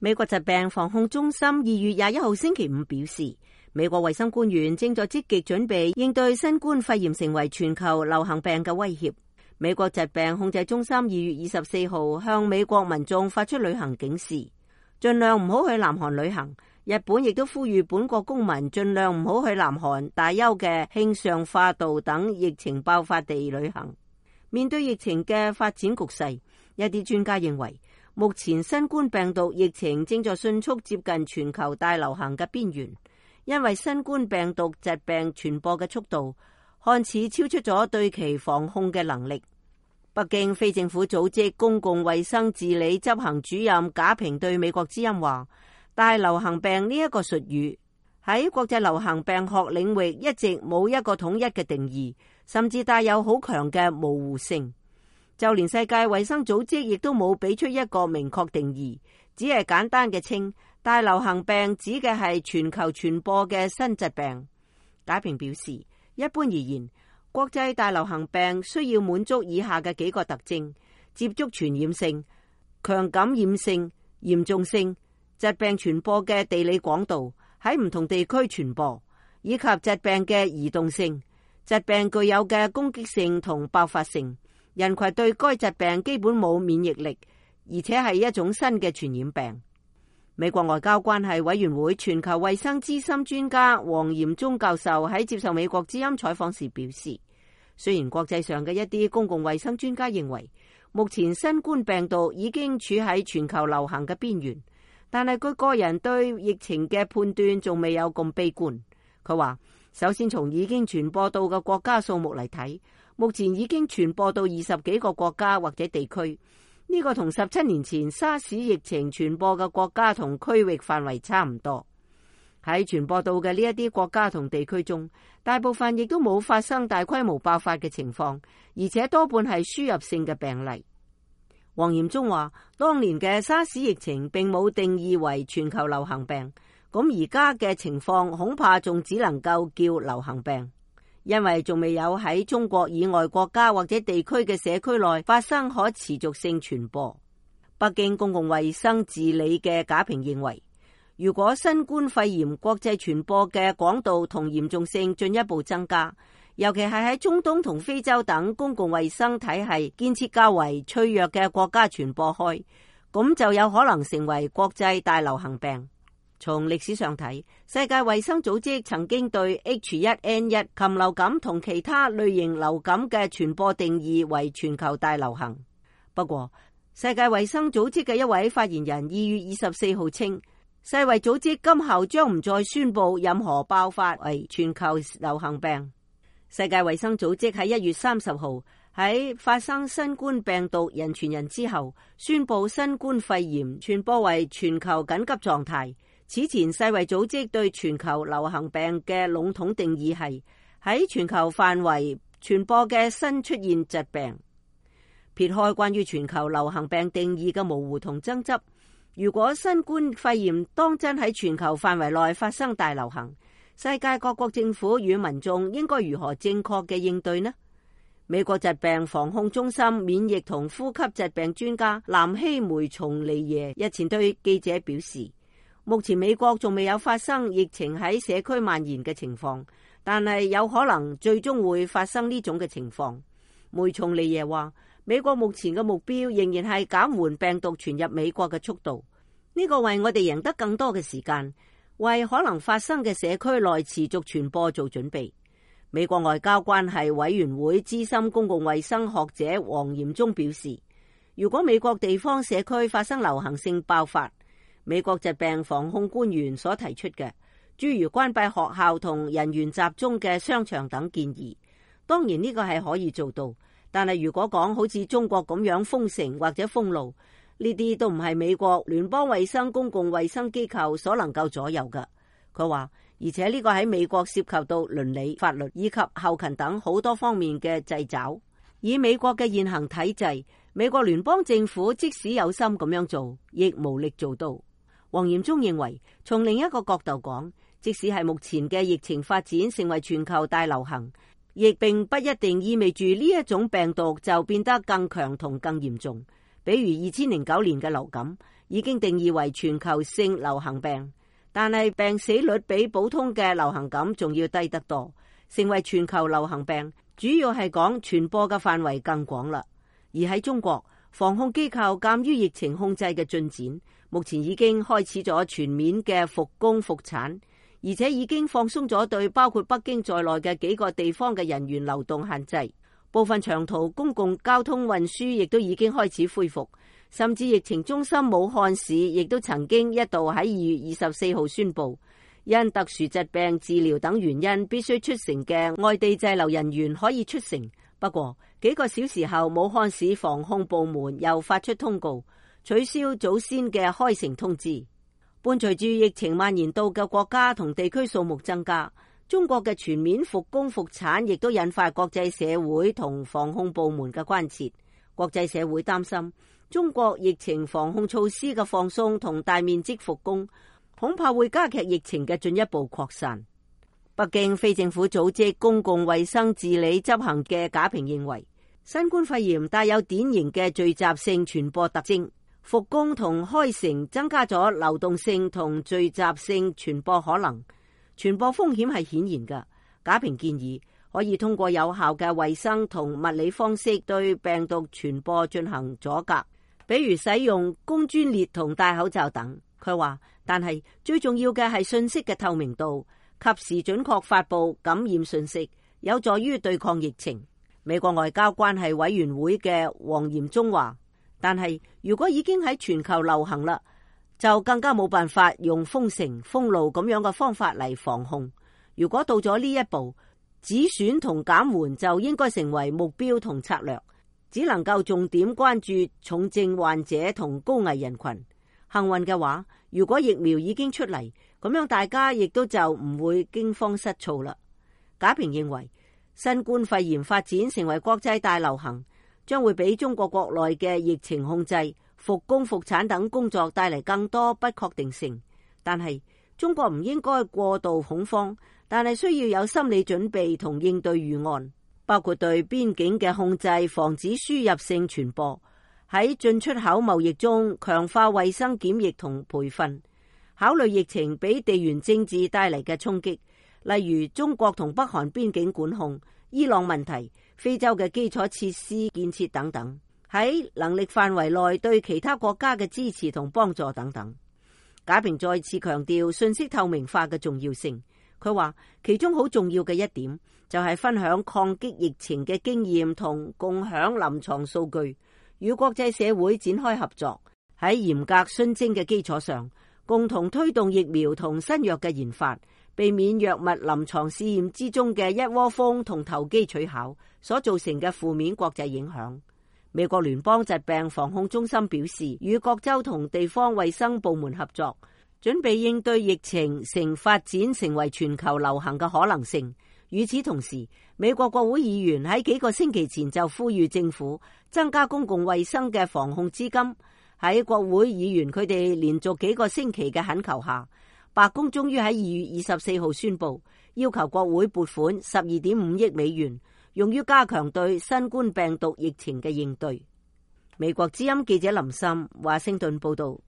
美國疾病防控中心2月21號星期五表示，美國衛生官員正在積極準備應對新冠肺炎成為全球流行病嘅威脅。美國疾病控制中心2月24號向美國民眾發出旅行警示，盡量唔好去南韓旅行。日本亦都呼籲本國公民盡量唔好去南韓、大邱嘅慶尚化道等疫情爆發地旅行。面對疫情嘅發展局勢，一啲專家認為，目前新冠病毒疫情正在迅速接近全球大流行嘅邊緣，因為新冠病毒疾病傳播嘅速度看似超出咗對其防控嘅能力。北京非政府組織公共衛生治理執行主任賈平對美國之音話，大流行病呢一個術語喺國際流行病學領域一直冇一個統一嘅定義，甚至帶有好強嘅模糊性。就連世界衛生組織亦都冇俾出一個明確定義，只係簡單嘅稱大流行病指嘅係全球傳播嘅新疾病。賈平表示，一般而言，國際大流行病需要滿足以下嘅幾個特徵：接觸傳染性、強感染性、嚴重性、疾病傳播嘅地理廣度、喺唔同地區傳播，以及疾病嘅移動性。疾病具有嘅攻擊性同爆發性，人群對該疾病基本冇免疫力，而且係一種新嘅傳染病。美國外交關係委員會全球衛生資深專家黃嚴忠教授喺接受美國之音採訪時表示，雖然國際上嘅一啲公共衛生專家認為目前新冠病毒已經處喺全球流行嘅邊緣，但係佢個人對疫情嘅判斷仲未有咁悲觀。佢話，首先從已經傳播到嘅國家數目嚟睇，目前已經傳播到20幾個國家或者地區。呢個同17年前沙士疫情傳播嘅國家同區域範圍差唔多。喺傳播到嘅呢一啲國家同地區中，大部分亦都冇發生大規模爆發嘅情況，而且多半係輸入性嘅病例。黃嚴忠話，當年嘅沙士疫情並冇定義為全球流行病，咁而家嘅情況恐怕仲只能夠叫流行病。因為仲未有喺中國以外國家或者地區嘅社區內發生可持續性傳播。北京公共衛生治理嘅賈平認為，如果新冠肺炎國際傳播嘅廣度同嚴重性進一步增加，尤其係喺中東同非洲等公共衛生體系建設較為脆弱嘅國家傳播開，咁就有可能成為國際大流行病。從歷史上睇，世界衛生組織曾經對 H1N1 禽流感同其他類型流感嘅傳播定義為全球大流行。不過，世界衛生組織嘅一位發言人2月24號稱，世衛組織今後將唔再宣布任何爆發為全球流行病。世界衛生組織喺1月30號喺發生新冠病毒人傳人之後，宣布新冠肺炎傳播為全球緊急狀態。此前世衛組織對全球流行病嘅籠統定義係喺全球範圍傳播嘅新出現疾病。撇開關於全球流行病定義嘅模糊同爭執，如果新冠肺炎當真喺全球範圍內發生大流行，世界各國政府與民眾應該如何正確嘅應對呢？美國疾病防控中心免疫同呼吸疾病專家南希梅松利耶日前對記者表示，目前美國仲未有發生疫情喺社區蔓延嘅情況，但係有可能最終會發生呢種嘅情況。梅松利耶話，美國目前嘅目標仍然係減緩病毒傳入美國嘅速度，呢個為我哋贏得更多嘅時間，為可能發生嘅社區內持續傳播做準備。美國外交關係委員會資深公共衛生學者黃嚴忠表示，如果美國地方社區發生流行性爆發，美國疾病防控官員所提出嘅，諸如關閉學校同人員集中嘅商場等建議，當然呢個係可以做到。但係如果講好似中國咁樣封城或者封路，呢啲都唔係美國聯邦衛生公共衛生機構所能夠左右嘅。佢話，而且呢個喺美國涉及到倫理、法律以及後勤等好多方面嘅掣肘。以美國嘅現行體制，美國聯邦政府即使有心咁樣做，亦無力做到。黃嚴忠認為，從另一個角度講，即使係目前嘅疫情發展成為全球大流行，亦並不一定意味住呢一種病毒就變得更強同更嚴重。比如2009年嘅流感， 已經定義為全球性流行病，但係病死率比普通嘅流行感仲要低得多。成為全球流行病，主要係講傳播嘅範圍更廣啦。而喺中國，防控機構鑑於疫情控制嘅進展，目前已經開始咗全面嘅復工復產，而且已經放鬆咗對包括北京在內嘅幾個地方嘅人員流動限制。部分長途公共交通運輸亦都已經開始恢復，甚至疫情中心武漢市亦都曾經一度喺2月24號宣布，因特殊疾病治療等原因必須出城嘅外地滯留人員可以出城。不過幾個小時後，武漢市防控部門又發出通告，取消早先嘅開城通知。伴隨住疫情蔓延到嘅國家同地區數目增加，中國嘅全面復工復產亦都引發國際社會同防控部門嘅關切。國際社會擔心中國疫情防控措施嘅放鬆同大面積復工，恐怕會加劇疫情嘅進一步擴散。北京非政府組織公共衛生治理執行嘅賈平認為，新冠肺炎帶有典型嘅聚集性傳播特徵，復工同開城增加咗流動性同聚集性傳播可能，傳播風險係顯然嘅。賈平建議可以通過有效嘅衛生同物理方式對病毒傳播進行阻隔，比如使用工專列同戴口罩等。佢話，但係最重要嘅係信息嘅透明度，及時準確發布感染信息，有助於對抗疫情。美國外交關係委員會嘅黃嚴忠話，但係如果已經喺全球流行啦，就更加冇辦法用封城封路咁樣嘅方法嚟防控。如果到咗呢一步，止損同減緩就應該成為目標同策略，只能夠重點關注重症患者同高危人群。幸運嘅話，如果疫苗已經出嚟，咁樣大家亦都就唔會驚慌失措啦。賈平認為，新冠肺炎發展成為國際大流行，將會俾中國國內嘅疫情控制、復工復產等工作帶嚟更多不確定性。但係中國唔應該過度恐慌，但係需要有心理準備同應對預案，包括對邊境嘅控制，防止輸入性傳播；喺進出口貿易中強化衛生檢疫同培訓；考慮疫情俾地緣政治帶嚟嘅衝擊，例如中國同北韓邊境管控、伊朗問題、非洲嘅基礎設施建設等等；喺能力範圍內對其他國家嘅支持同幫助等等。賈平再次強調信息透明化嘅重要性。佢話，其中好重要嘅一點就係分享抗擊疫情嘅經驗同共享臨床數據，與國際社會展開合作，喺嚴格循證嘅基礎上，共同推動疫苗同新藥嘅研發，避免藥物臨床試驗之中嘅一窩蜂同投機取巧所造成嘅負面國際影響。美國聯邦疾病防控中心表示，與各州同地方衛生部門合作，準備應對疫情發展成為全球流行嘅可能性。與此同時，美國國會議員喺幾個星期前就呼籲政府增加公共衛生嘅防控資金。喺國會議員佢哋連續幾個星期嘅懇求下，白宮終於喺2月24號宣布，要求國會撥款12.5億美元，用於加強對新冠病毒疫情嘅應對。美國之音記者林森華盛頓報道。